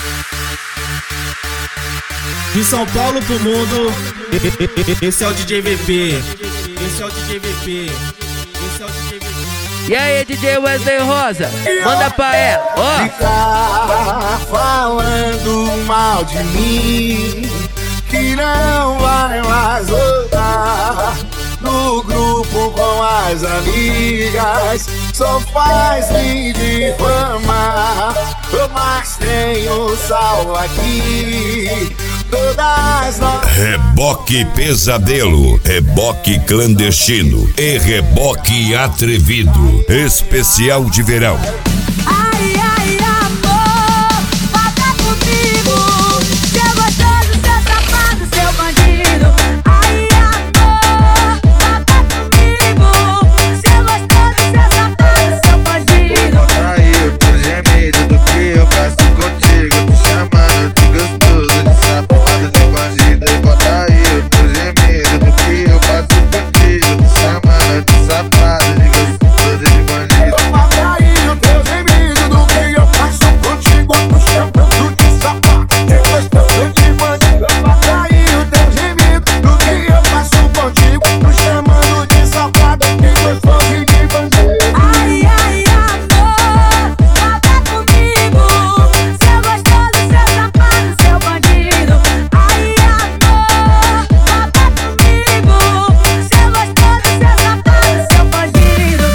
De São Paulo pro mundo, esse é o DJ VP. Esse é o DJ VP. Esse é o DJ VP. E aí, DJ Wesley Rosa, manda pra ela, ó. Ficar falando mal de mim, que não vai mais voltar no grupo com as amigas, só faz me difamar. Mas tenho sal aqui, todas nós. Reboque pesadelo, reboque clandestino e reboque atrevido. Especial de verão. Ai, ai, amor, volta comigo. Seu gostoso, seu safado, seu bandido. Ai, amor, volta comigo. Seu gostoso, seu safado, seu bandido. Aí eu tô gemido do que eu faço contigo. Tô chamando de gostoso, de safado, de bandido. E bota aí, eu tô gemido do que eu faço contigo. Tô chamando de safado, de gostoso, de bandido. Bota aí o teu gemido do que eu faço contigo. Tô chamando de safado, de gostoso, de bandido. Bota aí o teu gemido do que eu faço contigo. Tô chamando de safado, de gostoso, de bandido. Ai, ai, amor, volta comigo. Seu gostoso, seu safado, seu bandido. Ai, amor, volta comigo. Seu gostoso, seu safado, seu bandido.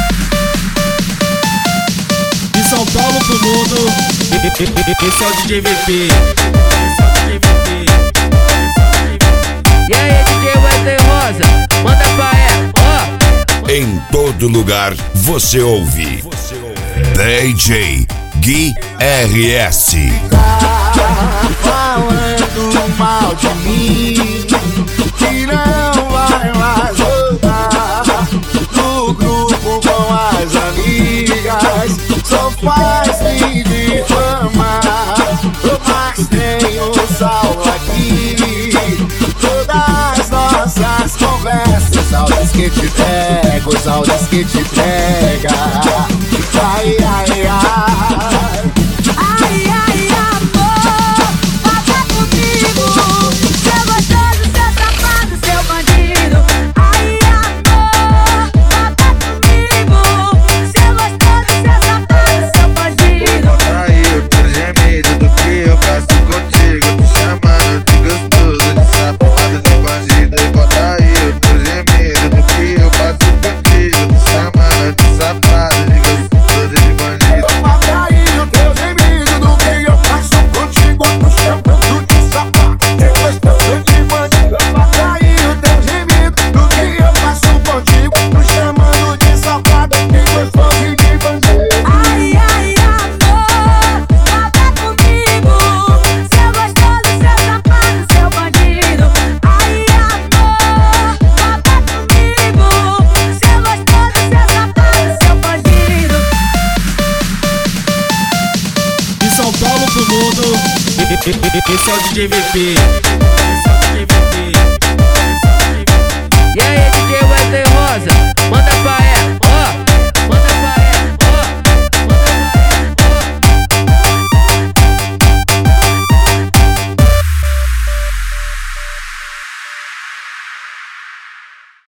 De São Paulo pro mundo, esse é o DJ VP. Esse é o DJ VP. E aí, DJ Wesley Rosa, manda pra ela, ó. Em todo lugar você ouve DJ Gui RS. Falando mal de mim, que não vai mais voltar no grupo com as amigas, só faz me difamar. Mas tenho sal aqui, todas nossas conversas, áudios que te pego, os áudios que te pega. Ai, ai, ai. Ai, ai, amor, volta comigo. Seu gostoso, seu safado, seu bandido. Ai, amor, volta comigo. Seu gostoso, seu safado, seu bandido. Aí eu tô gemido do que eu faço contigo. Tô chamando de gostoso, de safado, de bandido. E bota aí, eu tô gemido do que eu faço contigo. Tô chamando de safado, de gostoso, de bandido. Bota aí o teu gemido do que eu faço contigo. Tô chamando de safado, de gostoso, de bandido. Bota aí o teu gemido do que eu faço contigo. Tô chamando de safado, de gostoso, de bandido. Ai, ai, amor, volta comigo. Seu gostoso, seu safado, seu bandido. Ai, amor, volta comigo. Seu gostoso, seu safado, seu bandido. De São Paulo pro mundo, esse é o DJ VP.